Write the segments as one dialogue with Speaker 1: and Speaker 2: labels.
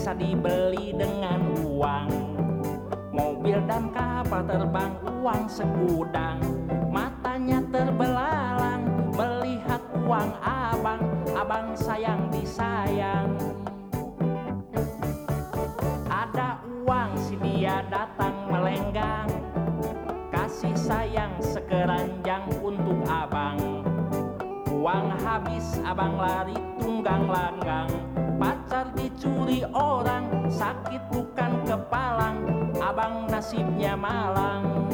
Speaker 1: bisa dibeli dengan uang. Mobil dan kapal terbang, uang segudang. Matanya terbelalang melihat uang abang. Abang sayang disayang. Ada uang si dia datang melenggang, kasih sayang sekeranjang untuk abang. Uang habis abang lari tunggang langgang. Pacar dicuri orang, sakit bukan kepalang. Abang nasibnya malang.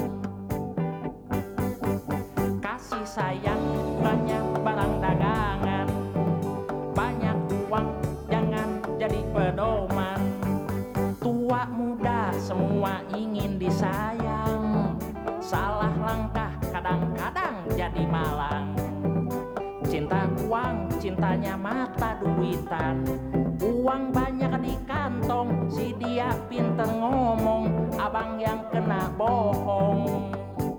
Speaker 1: Kasih sayang banyak barang dagangan, banyak uang jangan jadi pedoman. Tua muda semua ingin disayang, salah langkah kadang-kadang jadi malang. Cinta uang, cintanya mata duitan. Uang banyak di kantong, si dia pinter ngomong, abang yang kena bohong.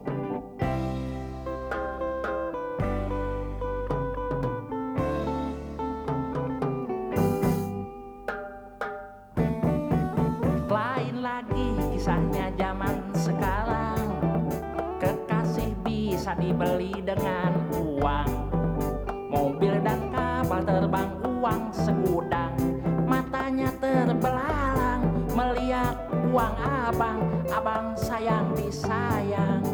Speaker 1: Lain lagi kisahnya zaman sekarang, kekasih bisa dibeli dengan uang. Mobil dan kapal terbang, uang segudang. Matanya terbelalang melihat uang abang. Abang sayang disayang.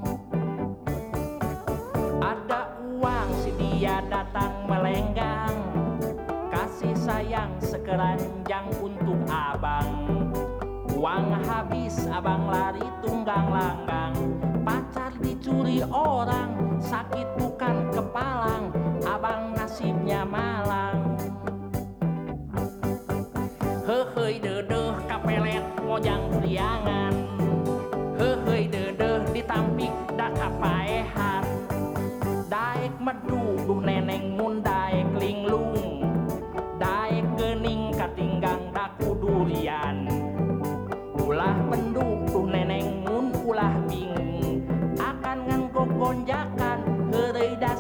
Speaker 1: Ada uang si dia datang melenggang, kasih sayang sekeranjang untuk abang. Uang habis abang lari tunggang langgang. Pacar dicuri orang, sakit bukan kepalang. Abang nasibnya malang. Hehei dedeh kapelet mojang priangan. Hehei dedeh ditampik da kapaehan. Daek medu duh neneng mun daek linglung. Daek geuning katinggang daku durian. Ulah penduk tuh neneng mun ulah bingung, akan nganggo gonjakan heureuy da